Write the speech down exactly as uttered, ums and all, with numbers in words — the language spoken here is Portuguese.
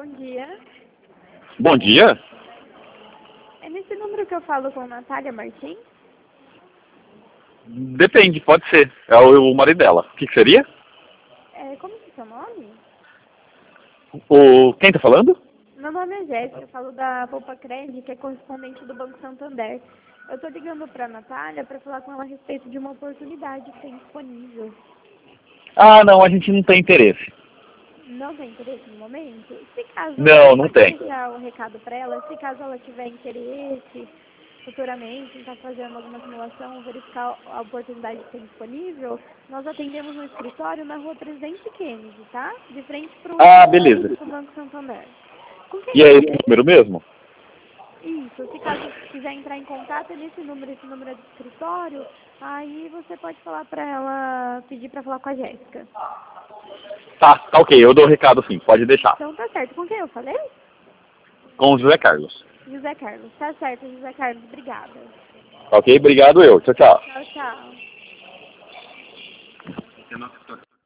dia. Bom dia? É nesse número que eu falo com Natália Martins? Depende, pode ser. É o, o marido dela. O que, que seria? É, como que é seu nome? O, quem tá falando? Meu nome é Jéssica, eu falo da Poupa Cred, que é correspondente do Banco Santander. Eu tô ligando pra Natália para falar com ela a respeito de uma oportunidade que tem disponível. Ah, não, a gente não tem interesse. Não tem interesse no momento? Se caso, Não, você não pode tem. deixar o recado para ela, se caso ela tiver interesse futuramente em estar fazendo alguma simulação, verificar a oportunidade que tem disponível, nós atendemos no escritório na rua Presidente Kennedy, tá? De frente para o Ah, beleza. do Banco Santander. Com quem E eu é esse falei? número mesmo? Isso, se caso quiser entrar em contato, é nesse número, esse número é do escritório, aí você pode falar para ela, pedir para falar com a Jéssica. Tá, tá ok, eu dou o recado sim, pode deixar. Então tá certo. Com quem eu falei? Com o José Carlos. José Carlos. Tá certo, José Carlos. Obrigada. Ok, obrigado eu. Tchau, tchau. Tchau, tchau.